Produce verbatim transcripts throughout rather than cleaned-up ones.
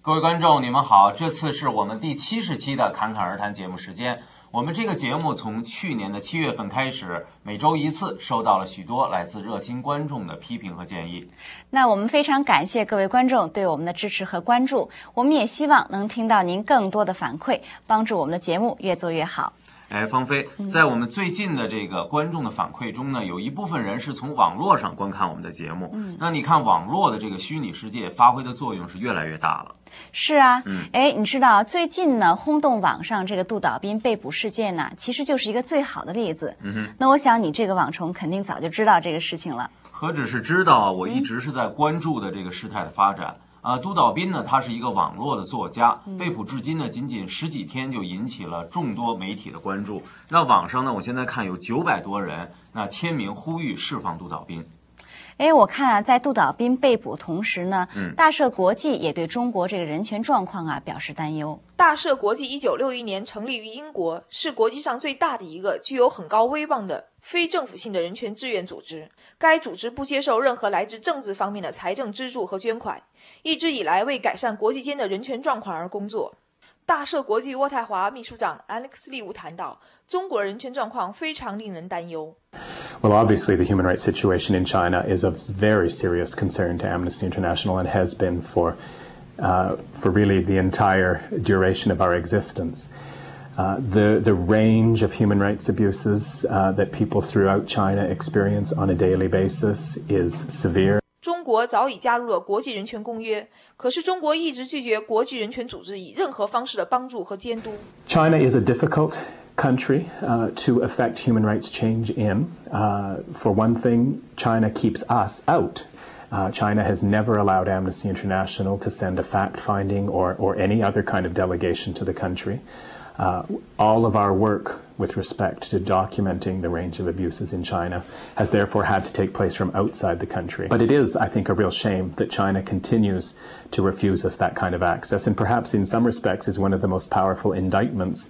各位观众，你们好！这次是我们第七十期的侃侃而谈节目时间。我们这个节目从去年的七月份开始，每周一次，收到了许多来自热心观众的批评和建议。 那我们非常感谢各位观众对我们的支持和关注，我们也希望能听到您更多的反馈，帮助我们的节目越做越好。 哎，芳菲，在我们最近的这个观众的反馈中呢，有一部分人是从网络上观看我们的节目。嗯，那你看网络的这个虚拟世界发挥的作用是越来越大了。 是啊， 嗯， 哎，你知道最近呢轰动网上这个杜导斌被捕事件呢，其实就是一个最好的例子。 嗯哼， 那我想你这个网虫肯定早就知道这个事情了。 何止是知道啊，我一直是在关注的这个事态的发展。啊，杜导斌呢，他是一个网络的作家，被捕至今呢，仅仅十几天就引起了众多媒体的关注。那网上呢，我现在看有九百多人那签名呼吁释放杜导斌。 哎，我看啊，在杜导斌被捕同时呢， 嗯， 大社国际也对中国这个人权状况啊表示担忧。 大社国际一九六一年成立于英国，是国际上最大的一个具有很高威望的非政府性的人权志愿组织。该组织不接受任何来自政治方面的财政资助和捐款，一直以来为改善国际间的人权状况而工作。大社国际渥太华秘书长 Alex 利乌谈到，中国人权状况非常令人担忧。 Well, obviously, the human rights situation in China is of very serious concern to Amnesty International and has been for, uh, for really the entire duration of our existence. Uh, the, the range of human rights abuses uh, that people throughout China experience on a daily basis is severe. 中国早已加入了国际人权公约，可是中国一直拒绝国际人权组织以任何方式的帮助和监督。 China is a difficult country uh, to affect human rights change in. Uh, for one thing, China keeps us out. Uh, China has never allowed Amnesty International to send a fact-finding or, or any other kind of delegation to the country. Uh, all of our work with respect to documenting the range of abuses in China has therefore had to take place from outside the country. But it is, I think, a real shame that China continues to refuse us that kind of access, and perhaps in some respects is one of the most powerful indictments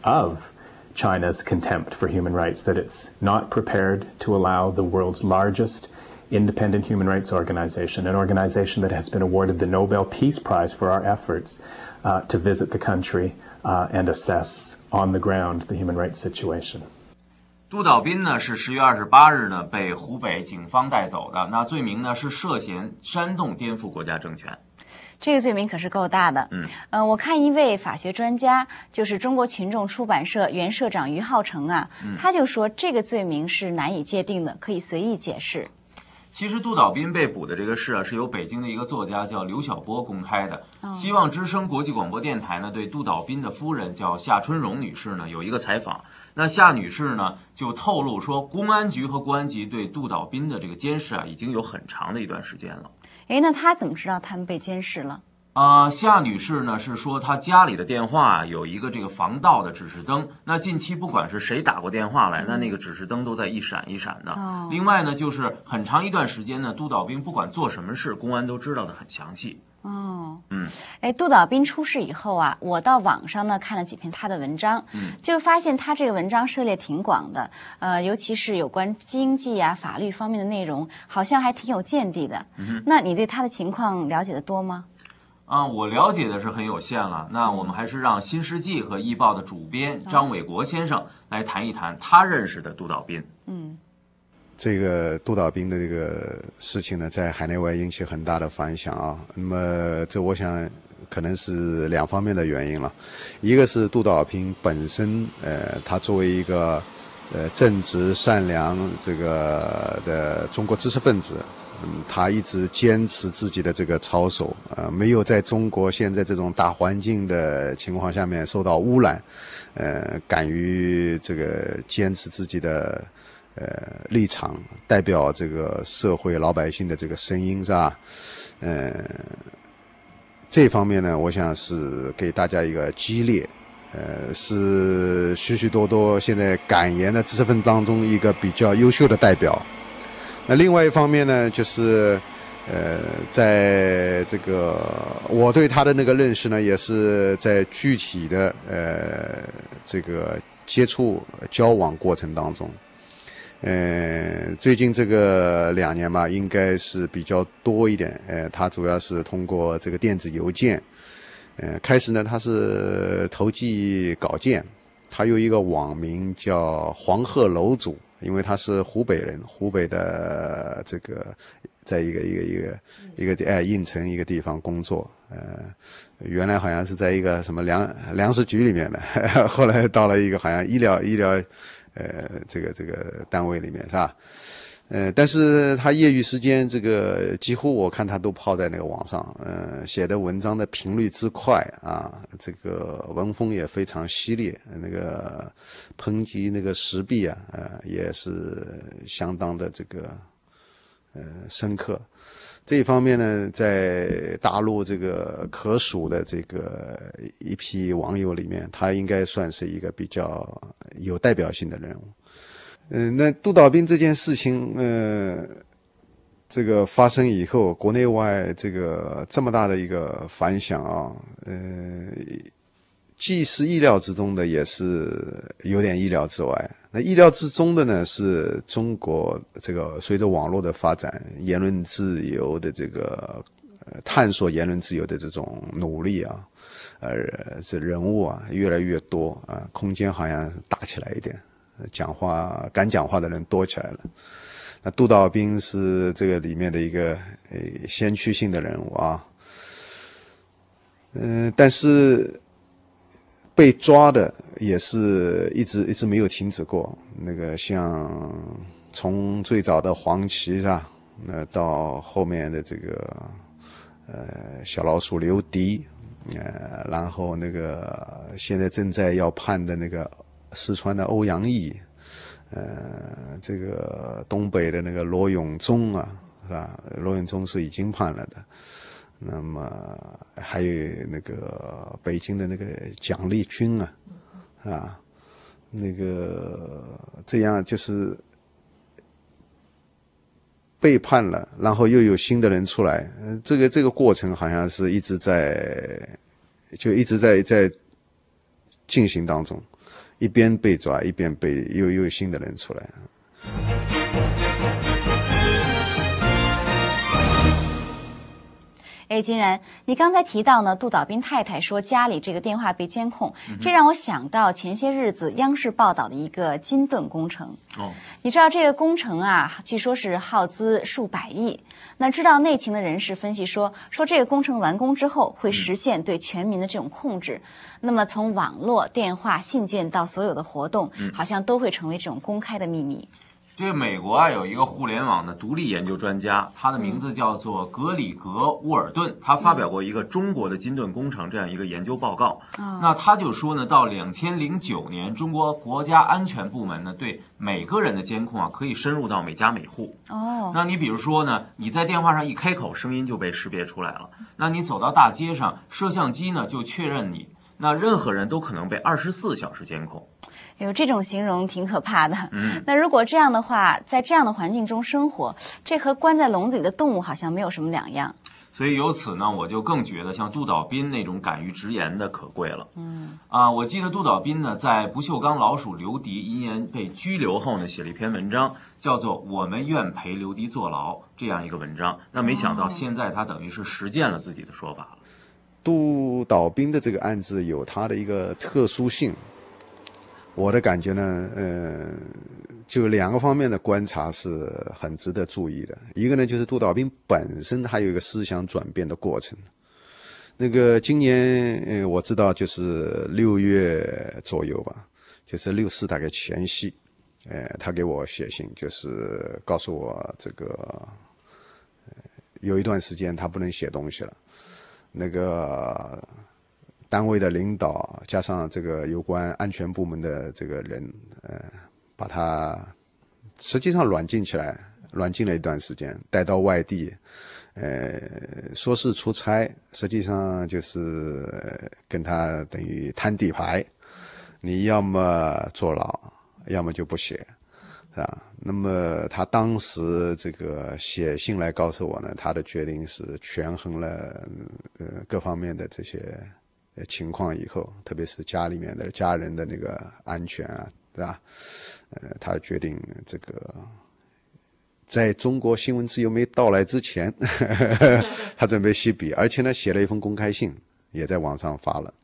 of China's contempt for human rights, that it's not prepared to allow the world's largest independent human rights organization, an organization that has been awarded the Nobel Peace Prize for our efforts, uh, to visit the country uh, and assess on the ground the human rights situation. 杜导斌呢是十月二十八日呢被湖北警方带走的，那罪名呢是涉嫌煽动颠覆国家政权。 这个罪名可是够大的。 嗯， 呃，我看一位法学专家，就是中国群众出版社原社长于浩成啊， 嗯、 他就说这个罪名是难以界定的，可以随意解释。 其实杜导斌被捕的这个事啊，是由北京的一个作家叫刘晓波公开的。 哦、 希望之声国际广播电台呢，对杜导斌的夫人叫夏春荣女士呢有一个采访。那夏女士呢就透露说，公安局和公安局对杜导斌的这个监视啊，已经有很长的一段时间了。 哎，那她怎么知道他们被监视了？ 啊、呃，夏女士呢是说她家里的电话有一个这个防盗的指示灯，那近期不管是谁打过电话来，那那个指示灯都在一闪一闪的。 哦、 另外呢，就是很长一段时间呢，杜导斌不管做什么事，公安都知道的很详细。 哦， 嗯， 哎，杜导斌出事以后啊，我到网上呢看了几篇他的文章， 嗯， 就发现他这个文章涉猎挺广的，呃，尤其是有关经济啊、法律方面的内容，好像还挺有见地的。 嗯， 那你对他的情况了解的多吗？ 啊，我了解的是很有限了。那我们还是让新世纪和易报的主编张伟国先生来谈一谈他认识的杜导斌。 嗯， 这个杜导斌的这个事情呢，在海内外引起很大的反响啊。那么这我想可能是两方面的原因了，一个是杜导斌本身，呃，他作为一个呃正直善良这个的中国知识分子。嗯，他一直坚持自己的这个操守，呃，没有在中国现在这种大环境的情况下面受到污染，呃，敢于这个坚持自己的呃立场，代表这个社会老百姓的这个声音，是吧？呃，这方面呢，我想是给大家一个激励，呃，是许许多多现在敢言的知识分子当中一个比较优秀的代表。那另外一方面呢，就是，呃，在这个我对他的那个认识呢，也是在具体的呃这个接触交往过程当中，呃，最近这个两年吧，应该是比较多一点，呃，他主要是通过这个电子邮件， 呃，开始呢他是投寄稿件，他有一个网名叫黄鹤楼主，因为他是湖北人，湖北的这个在一个一个一个一个哎应城一个地方工作，呃，原来好像是在一个什么粮粮食局里面的，呵呵后来到了一个好像医疗医疗呃这个这个单位里面是吧？呃，但是他业余时间这个几乎我看他都泡在那个网上，呃，写的文章的频率之快啊，这个文风也非常犀利，那个抨击那个时弊啊，呃，也是相当的这个呃深刻。这一方面呢，在大陆这个可数的这个一批网友里面，他应该算是一个比较有代表性的人物。嗯、呃，那杜导兵这件事情，呃，这个发生以后，国内外这个这么大的一个反响啊，呃，既是意料之中的，也是有点意料之外。那意料之中的呢，是中国这个随着网络的发展，言论自由的这个、呃、探索言论自由的这种努力啊，呃，这人物啊越来越多啊，空间好像大起来一点。讲话敢讲话的人多起来了，那杜导兵是这个里面的一个呃先驱性的人物啊，嗯、呃，但是被抓的也是一直一直没有停止过。那个像从最早的黄旗啊，那到后面的这个呃小老鼠刘迪，呃，然后那个现在正在要判的那个。四川的欧阳毅，呃，这个东北的那个罗永忠啊，是吧？罗永忠是已经判了的。那么还有那个北京的那个蒋丽君啊，啊，那个这样就是被判了，然后又有新的人出来，呃、这个这个过程好像是一直在，就一直在在进行当中。一边被抓，一边被又又有新的人出来。 哎，金然，你刚才提到呢，杜导兵太太说家里这个电话被监控， 嗯、 这让我想到前些日子央视报道的一个金盾工程。 哦， 你知道这个工程啊，据说是耗资数百亿。那知道内情的人士分析说，说这个工程完工之后会实现对全民的这种控制。嗯、那么从网络、电话、信件到所有的活动，嗯、好像都会成为这种公开的秘密。 这个美国啊有一个互联网的独立研究专家，他的名字叫做格里格·沃尔顿，他发表过一个中国的金盾工程这样一个研究报告。嗯、那他就说呢，到两千零九年，中国国家安全部门呢对每个人的监控啊可以深入到每家每户。哦，那你比如说呢，你在电话上一开口，声音就被识别出来了。那你走到大街上，摄像机呢就确认你。那任何人都可能被二十四小时监控。 有这种形容挺可怕的。嗯，那如果这样的话，在这样的环境中生活，这和关在笼子里的动物好像没有什么两样。 所以由此呢，我就更觉得像杜导兵那种敢于直言的可贵了。嗯，啊，我记得杜导兵呢，在不锈钢老鼠刘迪因言被拘留后呢，写了一篇文章，叫做《我们愿陪刘迪坐牢》这样一个文章。那没想到现在他等于是实践了自己的说法了。 杜导兵的这个案子有它的一个特殊性，我的感觉呢，呃，就两个方面的观察是很值得注意的。一个呢，就是杜导兵本身还有一个思想转变的过程。那个今年，呃，我知道就是六月左右吧，就是六四大概前夕，呃，他给我写信，就是告诉我这个，呃，有一段时间他不能写东西了。那个单位的领导加上这个有关安全部门的这个人，呃，把他实际上软禁起来，软禁了一段时间，带到外地，呃，说是出差，实际上就是跟他等于摊底牌，你要么坐牢，要么就不写。啊，那么他当时这个写信来告诉我呢，他的决定是权衡了呃各方面的这些情况以后，特别是家里面的家人的那个安全啊，对吧？呃，他决定这个在中国新闻自由没到来之前，呵呵他准备息笔，而且呢写了一封公开信， 也在网上发了。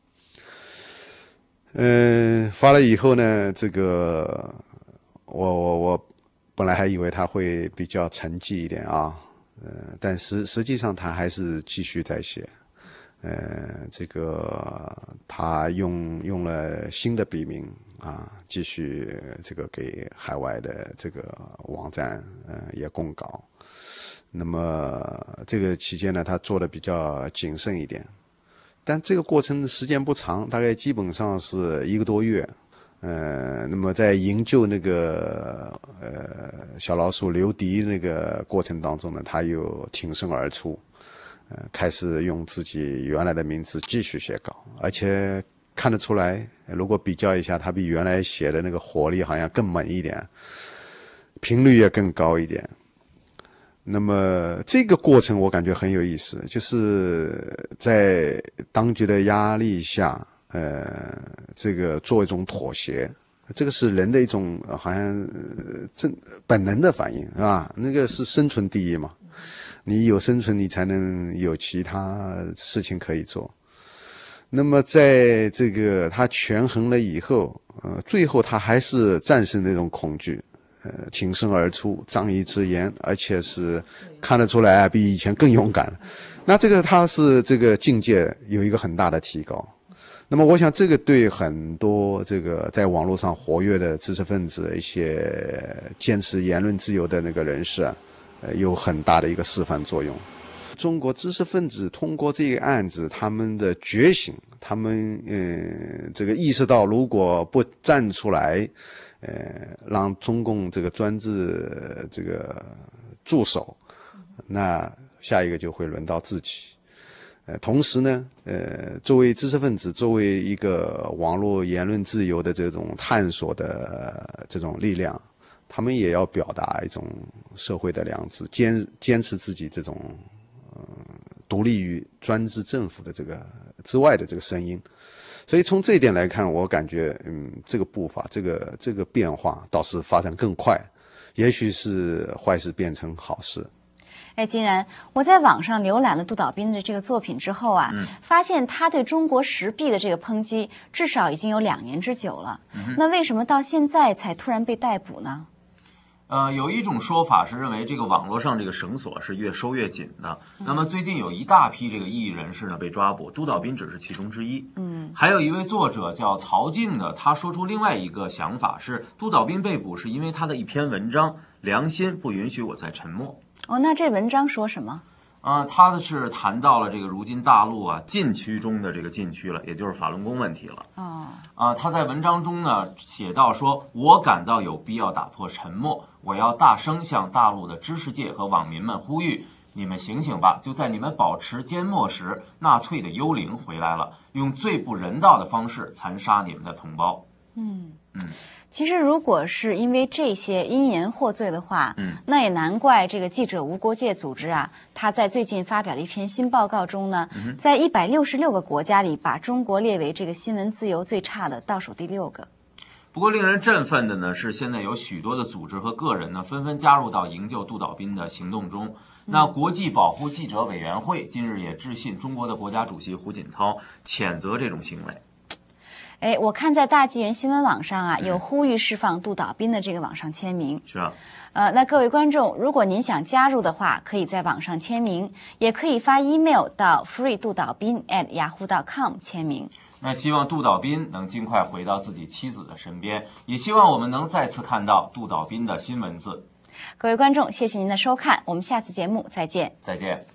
嗯，发了以后呢，这个我我我本来还以为他会比较沉寂一点啊，呃，但实实际上他还是继续在写。呃，这个他用用了新的笔名啊，继续这个给海外的这个网站呃也供稿。那么这个期间呢，他做的比较谨慎一点，但这个过程时间不长，大概基本上是一个多月。呃，那么在营救那个呃小老鼠刘迪那个过程当中呢，他又挺身而出。呃，开始用自己原来的名字继续写稿，而且看得出来，如果比较一下，他比原来写的那个活力好像更猛一点，频率也更高一点。那么这个过程我感觉很有意思，就是在当局的压力下，呃，这个做一种妥协，这个是人的一种好像正本能的反应，是吧？那个是生存第一嘛。你有生存，你才能有其他事情可以做。那么在这个他权衡了以后，呃，最后他还是战胜那种恐惧，呃，挺身而出，仗义直言，而且是看得出来比以前更勇敢。那这个他是这个境界有一个很大的提高。那么我想这个对很多这个在网络上活跃的知识分子、一些坚持言论自由的那个人士啊，有很大的一个示范作用。中国知识分子通过这个案子，他们的觉醒，他们呃这个意识到，如果不站出来，呃，让中共这个专制这个驻守，那下一个就会轮到自己。呃，同时呢，呃，作为知识分子，作为一个网络言论自由的这种探索的这种力量，他们也要表达一种社会的良知，坚坚持自己这种呃独立于专制政府的这个之外的这个声音。所以从这一点来看，我感觉嗯，这个步伐，这个这个变化倒是发展更快，也许是坏事变成好事。 哎，金然，我在网上浏览了杜导斌的这个作品之后啊，嗯、发现他对中国时弊的这个抨击至少已经有两年之久了。嗯、那为什么到现在才突然被逮捕呢？ 呃，有一种说法是认为这个网络上这个绳索是越收越紧的。那么最近有一大批这个异议人士呢被抓捕，杜导斌只是其中之一。嗯，还有一位作者叫曹静的，他说出另外一个想法是，杜导斌被捕是因为他的一篇文章《良心不允许我再沉默》。 哦，那这文章说什么？ 啊、呃，他是谈到了这个如今大陆啊禁区中的这个禁区了，也就是法轮功问题了。哦，啊、呃，他在文章中呢写到说，我感到有必要打破沉默，我要大声向大陆的知识界和网民们呼吁，你们醒醒吧！就在你们保持缄默时，纳粹的幽灵回来了，用最不人道的方式残杀你们的同胞。嗯嗯。 其实，如果是因为这些因言获罪的话，嗯，那也难怪这个记者无国界组织啊，他在最近发表的一篇新报告中呢，嗯、在一百六十六个国家里，把中国列为这个新闻自由最差的倒数第六个。 不过，令人振奋的呢是，现在有许多的组织和个人呢，纷纷加入到营救杜导斌的行动中。那国际保护记者委员会近日也致信中国的国家主席胡锦涛，谴责这种行为。 哎，我看在大纪元新闻网上啊，有呼吁释放杜导斌的这个网上签名。 是啊， 呃，那各位观众，如果您想加入的话，可以在网上签名，也可以发 email 到 free 杜导斌 at yahoo dot com 签名。 那希望杜导斌能尽快回到自己妻子的身边，也希望我们能再次看到杜导斌的新文字。 各位观众，谢谢您的收看，我们下次节目再见。 再见。